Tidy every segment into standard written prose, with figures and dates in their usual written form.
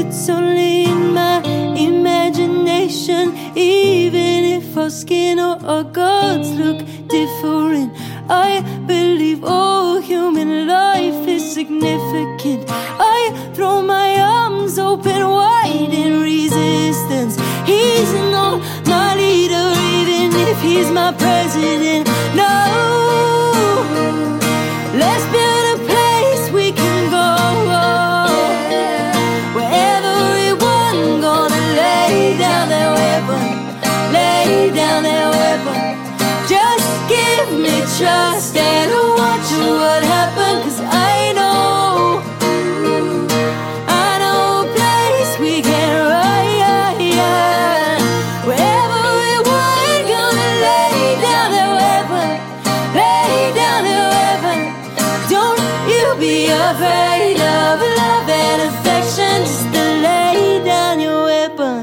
it's only in my imagination. Even if our skin or our gods look different, I believe all human life is significant. I throw my arms open wide in resistance. He's not my leader, even if he's my president. No, let's build a place we can go, where everyone gonna lay down their weapon, lay down their weapon. Just give me trust and watch what happens, 'cause I know a place we can ride, where everyone gonna lay down their weapon, lay down their weapon. Don't you be afraid of love and affection, just to lay down your weapon.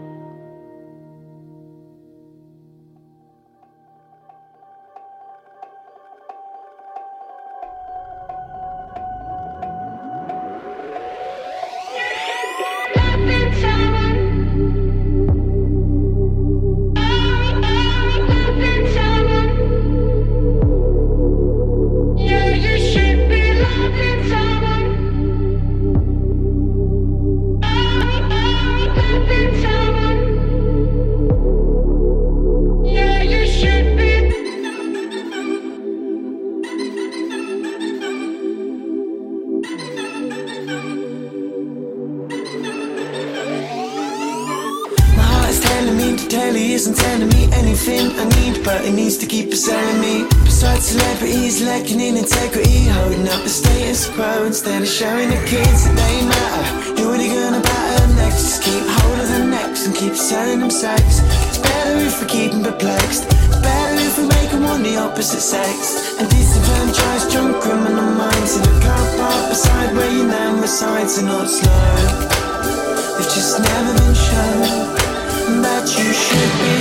Isn't telling me anything I need, but it needs to keep selling me. Besides celebrities lacking in integrity, holding up the status quo instead of showing the kids that they matter. Who are they gonna batter next? Just keep hold of their necks and keep selling them sex. It's better if we keep them perplexed. It's better if we make them want the opposite sex. And disenfranchised drunk criminal minds in a car park beside where your nan resides are not slow. They've just never been shown that you should be.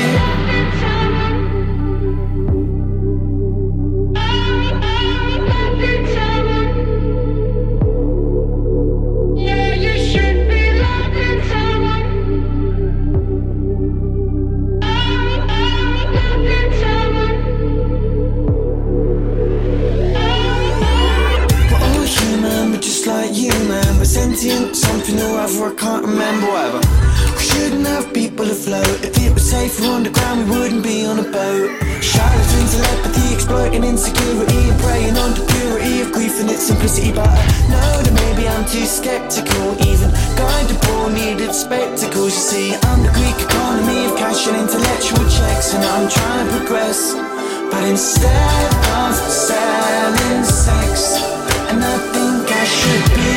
Sentient, something or other, I can't remember, whatever. We shouldn't have people afloat. If it was safer on the ground, we wouldn't be on a boat. Charlatans, telepathy, exploiting insecurity and preying on the purity of grief and its simplicity. But I know that maybe I'm too skeptical. Even guide the poor needed spectacles. You see, I'm the Greek economy of cash and intellectual checks, and I'm trying to progress, but instead of selling sex, and I think I should be.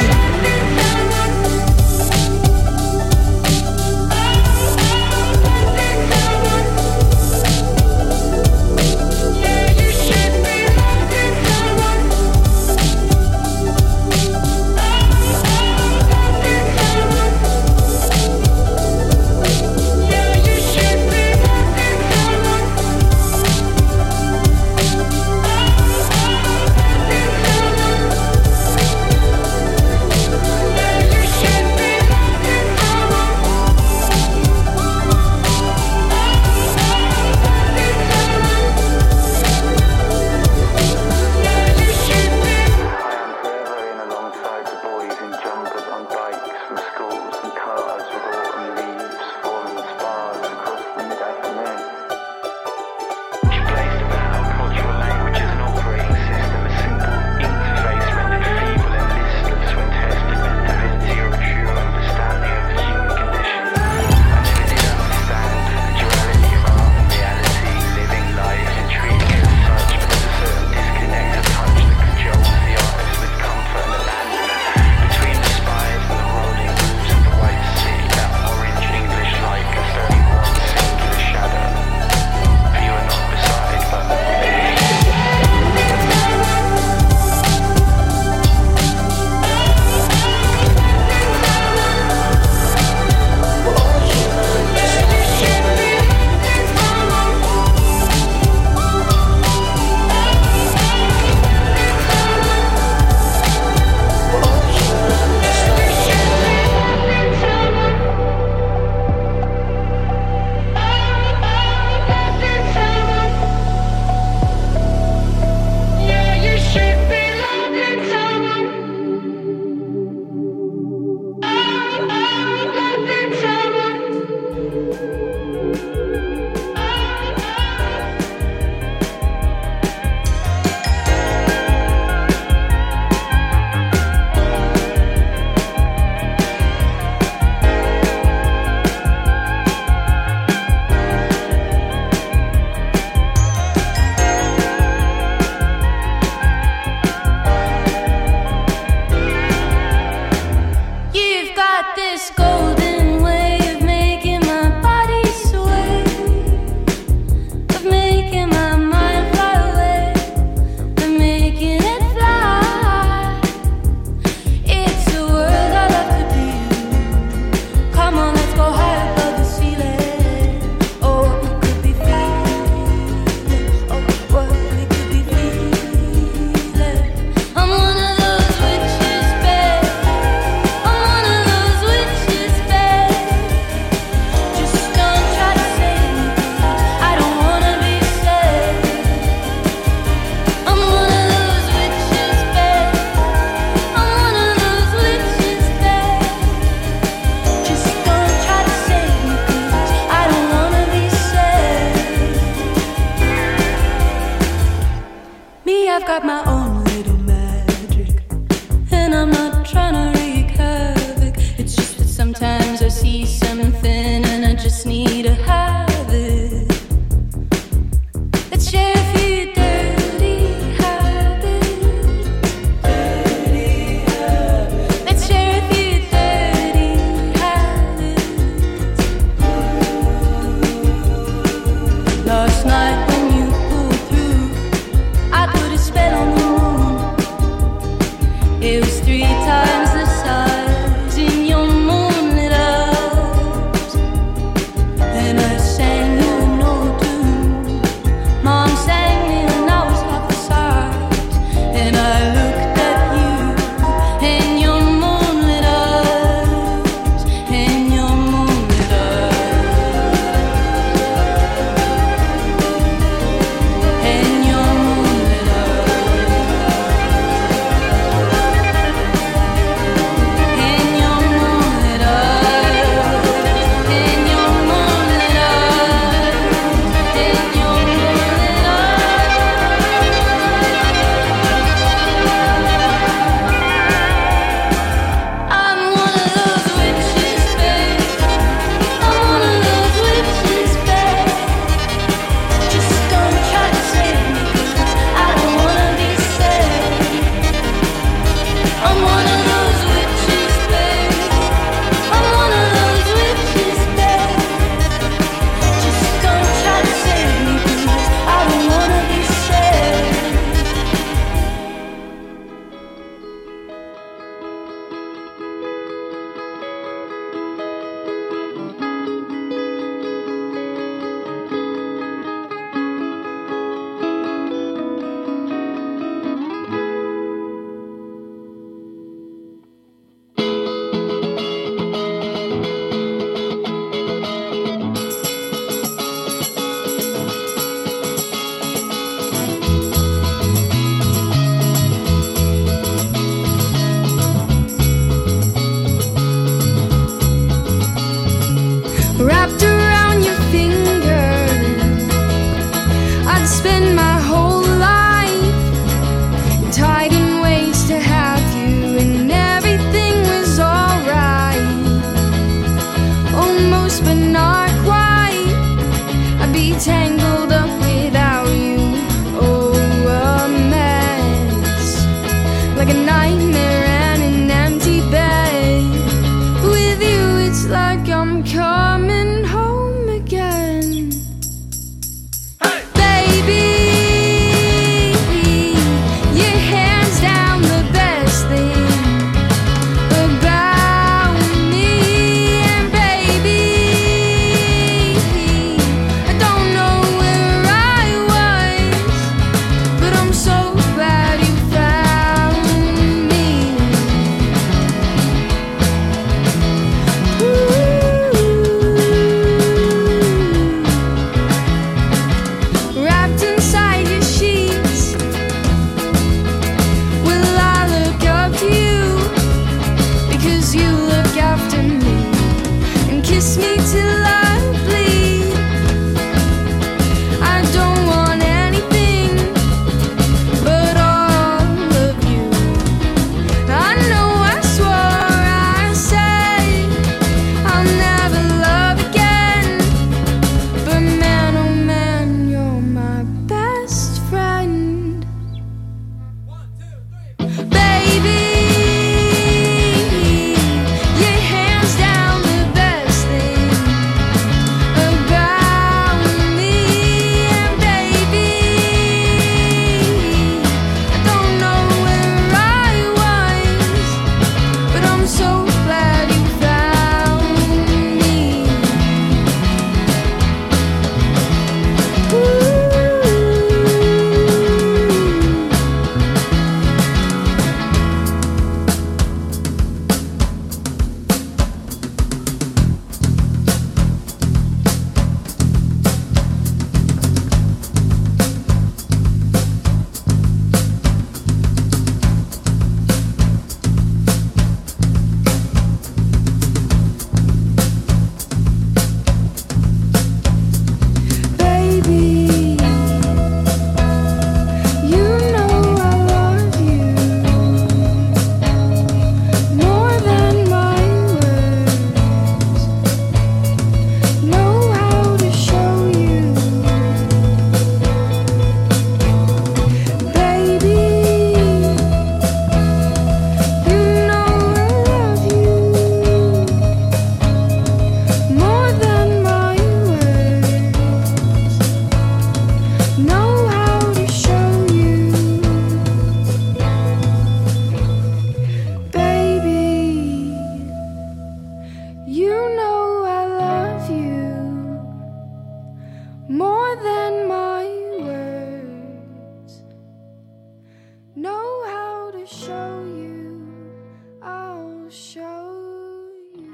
show you.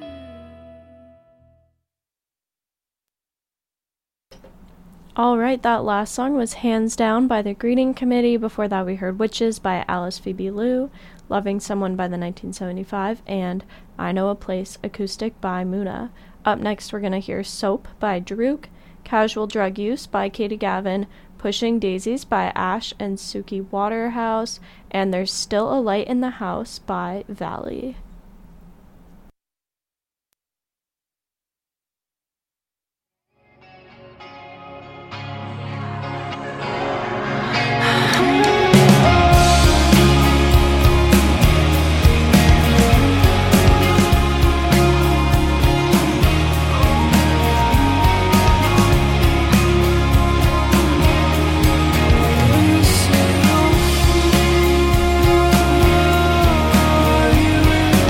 Alright, that last song was Hands Down by the Greeting Committee. Before that we heard Witches by Alice Phoebe Lou, Loving Someone by the 1975, and I Know a Place acoustic by Muna. Up next we're going to hear Soap by Drook, Casual Drug Use by Katie Gavin, Pushing Daisies by Ash and Suki Waterhouse, and There's Still a Light in the House by Valley. You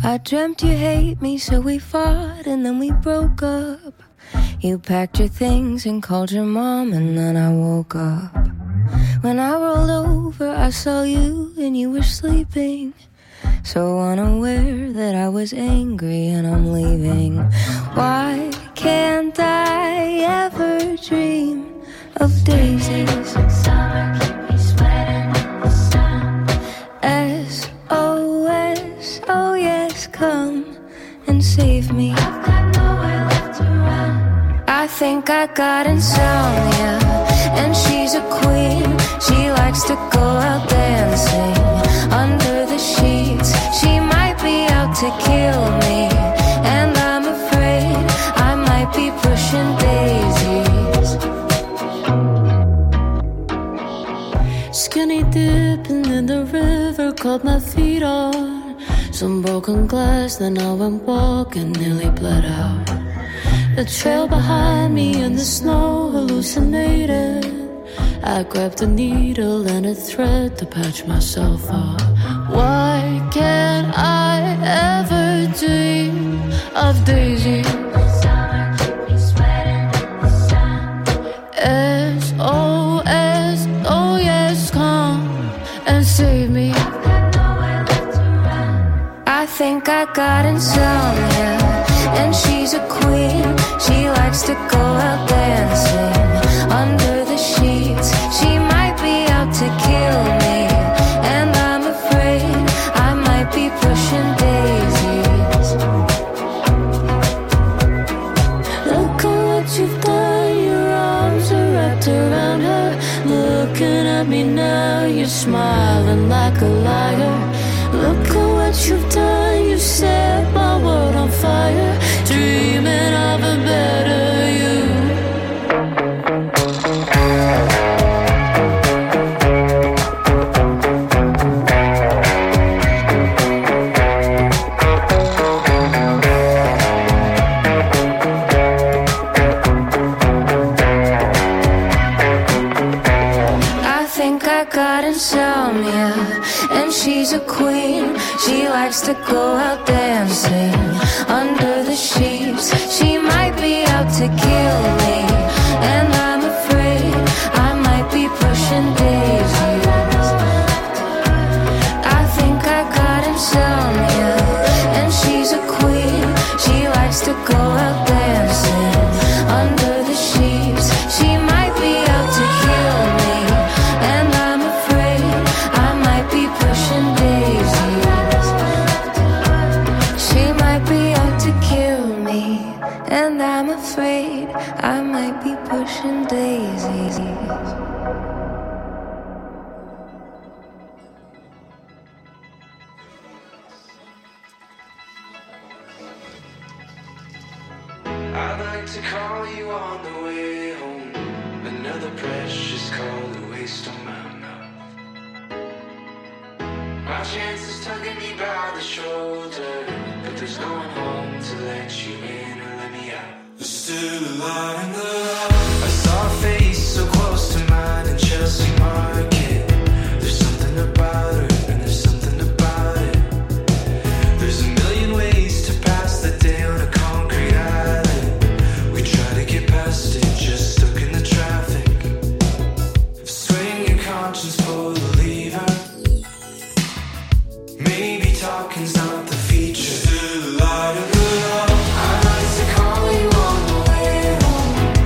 I dreamt you hate me, so we fought and then we broke up. You packed your things and called your mom, and then I woke up. When I rolled over, I saw you and you were sleeping, so unaware that I was angry and I'm leaving. Why can't I ever dream of daisies? Summer keep me sweating in the sun. SOS, oh yes, come and save me. I've got nowhere left to run. I think I got insomnia, and she's a queen. She likes to go out dancing under the sheets. She might be out to kill me, and I'm afraid I might be pushing daisies. Skinny dipping in the river, caught my feet on some broken glass, then I went walking, nearly bled out. The trail behind me in the snow hallucinated. I grabbed a needle and a thread to patch myself up. Why can't I ever dream of daisies? Summer keep me sweating in the sun. SOS, oh yes, come and save me. I've got nowhere left to run. I think I got insomnia, and she's a queen. She likes to go out dancing under the sheets. She might be out to kill me, and I'm afraid I might be pushing daisies. Look at what you've done, your arms are wrapped around her. Looking at me now, you're smiling like a liar. Look at what you've done, you set my world on fire. Dreaming of a better you. I think I got insomnia, and she's a queen. She likes to go out dancing under the sheets. She might be out to kill me, and I'm afraid I might be pushing daisies. I think I got insomnia, and she's a queen. She likes to go out dancing under the sheets. She might be out to kill me, and I'm afraid I might be pushing daisies. She might be out to kill me, and I'm afraid I might be pushing daisies. I'd like to call you on the way home. Another precious call to waste on my mouth. My chance is tugging me by the shoulder, but there's no one home to let you in or let me out. There's still a light in the house. I saw a face so close to mine in Chelsea Market. There's something about her, and there's something about it. There's a million ways to pass the day on a concrete island. We try to get past it, just stuck in the traffic. Swing your conscience, pull the lever. Maybe talking's not the feature. Still a light in the house. I'd like to call you on the way home.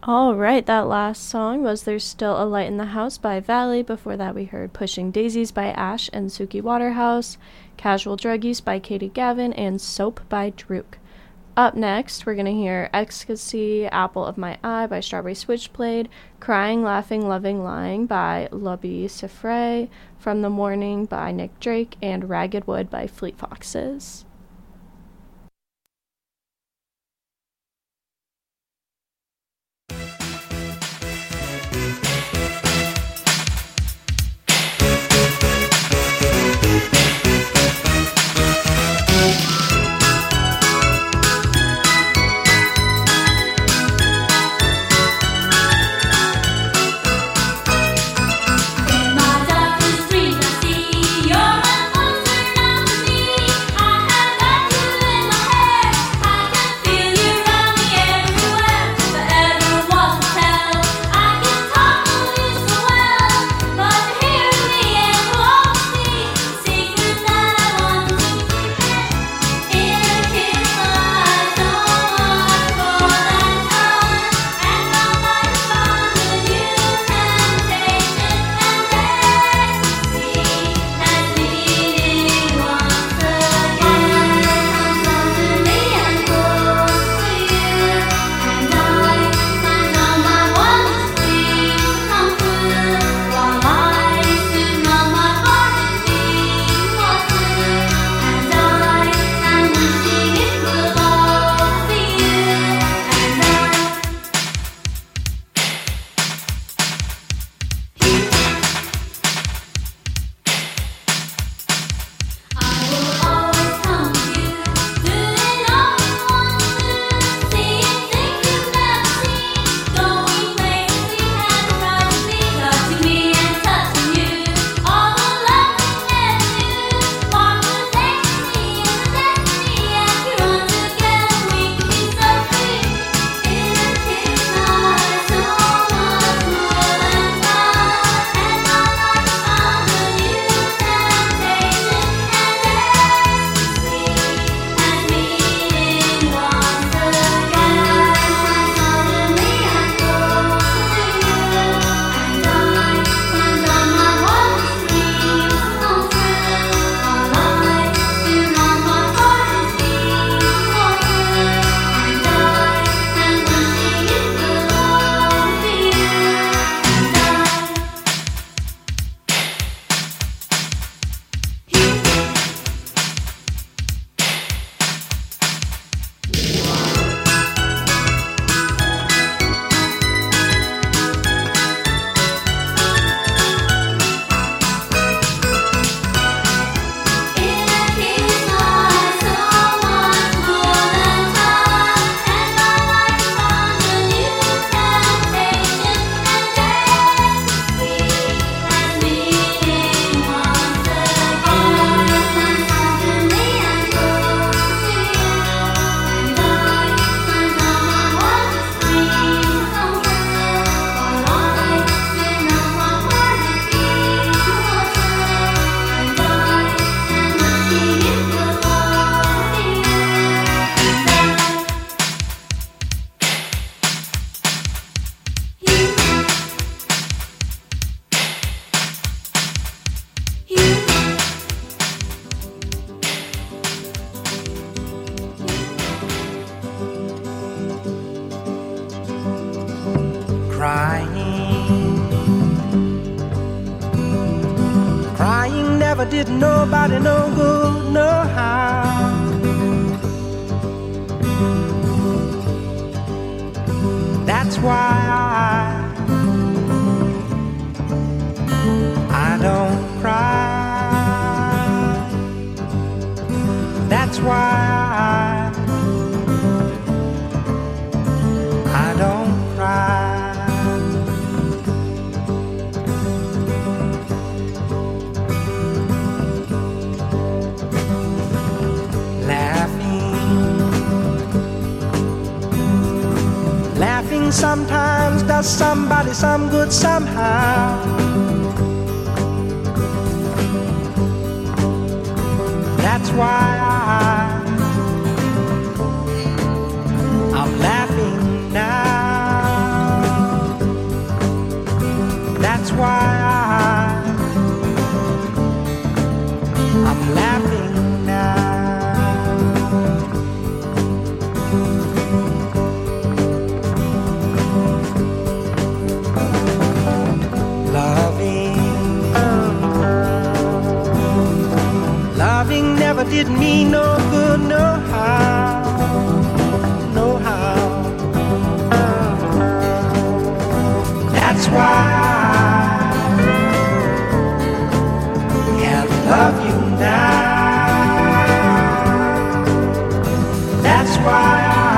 All right, that last song was There's Still a Light in the House by Valley. Before that, we heard Pushing Daisies by Ash and Suki Waterhouse, Casual Druggies by Katie Gavin, and Soap by Drook. Up next, we're going to hear Ecstasy, Apple of My Eye by Strawberry Switchblade, Crying, Laughing, Loving, Lying by Lobby Sifray, From the Morning by Nick Drake, and Ragged Wood by Fleet Foxes. Crying never did nobody no good, no how. That's why I don't cry. That's why I don't cry. Laughing sometimes does somebody some good somehow. That's why I'm laughing now. didn't mean no good, no how, no how. That's why I have to love you now. That's why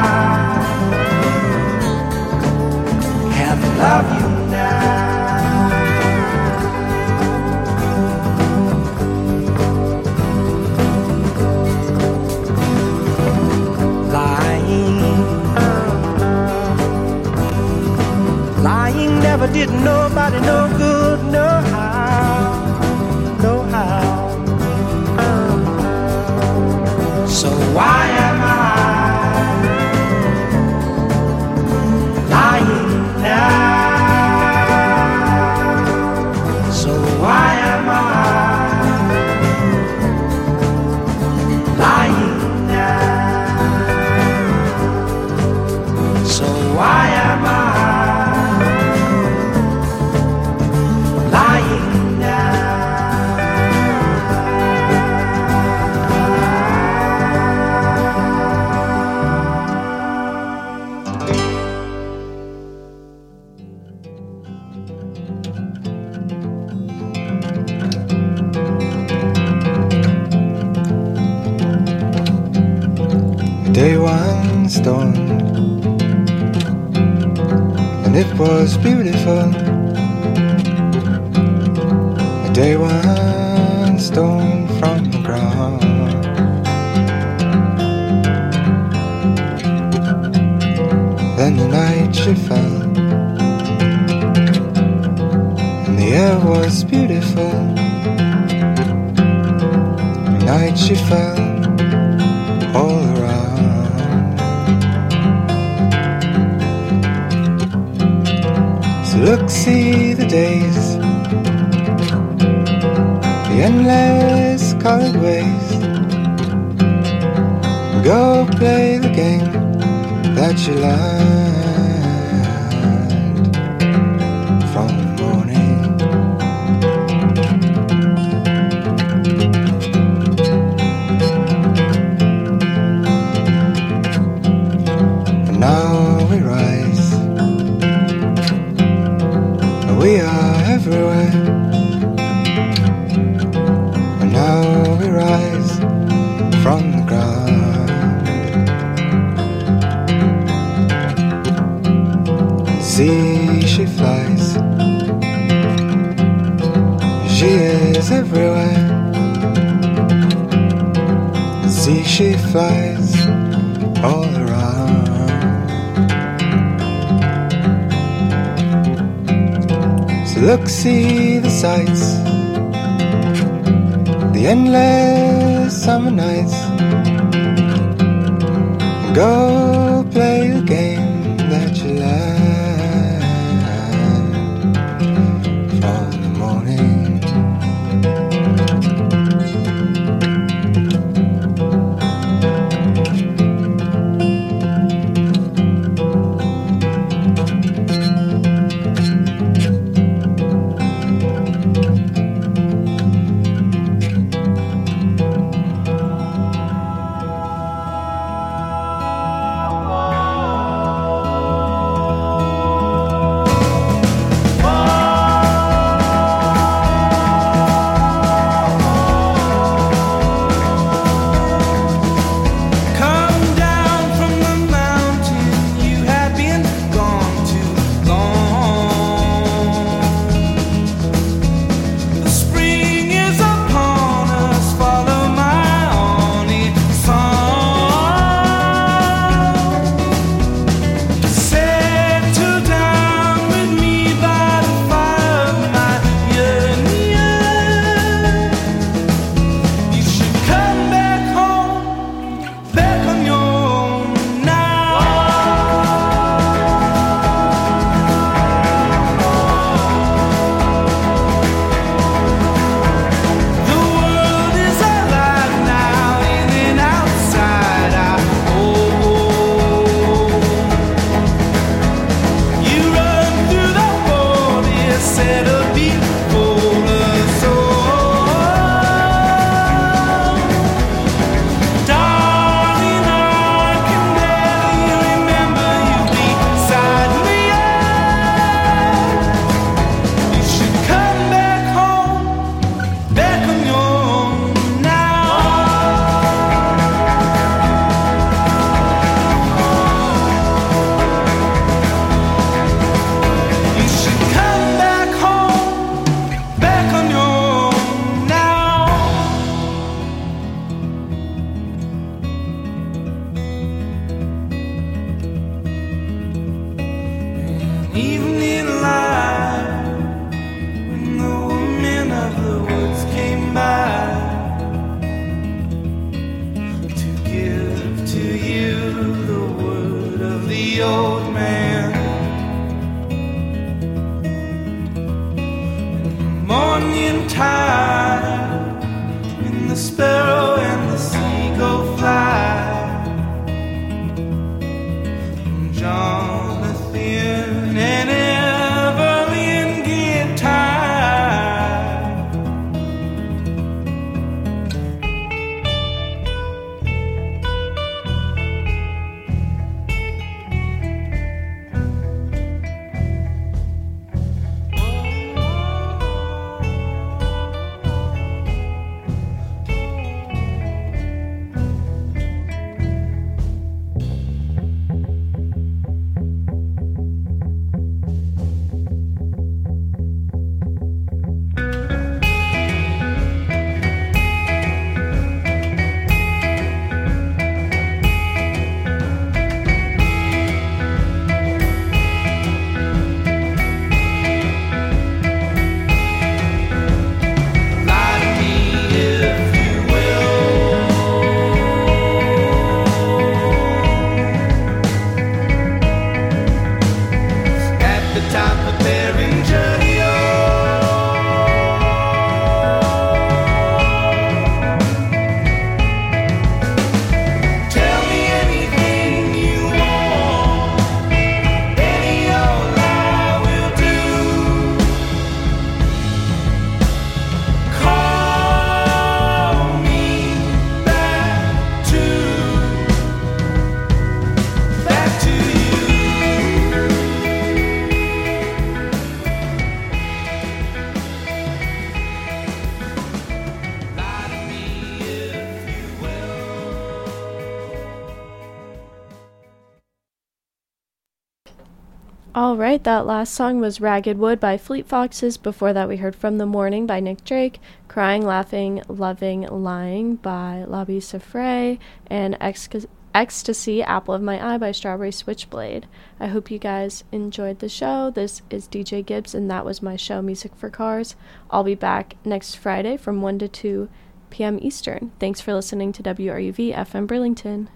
I have to love you now. Lying never did nobody no good, no how, no how. So why am I lying now? So why am I lying now? So why am I Day one storm, and it was beautiful. A day one stone from the ground. Then the night she fell, and the air was beautiful. The night she fell all around. Look, see the days, the endless colored ways. Go play the game that you learned from the morning. And now we rise, we are everywhere, and now we rise from the ground. See, she flies, she is everywhere. See, she flies all around. Look, see the sights, the endless summer nights. Go play the game that you learned from the morning. Alright, that last song was Ragged Wood by Fleet Foxes. Before that we heard From the Morning by Nick Drake, Crying, Laughing, Loving, Lying by Labi Siffre, and Ecstasy, Apple of My Eye by Strawberry Switchblade. I hope you guys enjoyed the show. This is DJ Gibbs, and that was my show, Music for Cars. I'll be back next Friday from 1 to 2 p.m. Eastern. Thanks for listening to WRUV FM Burlington.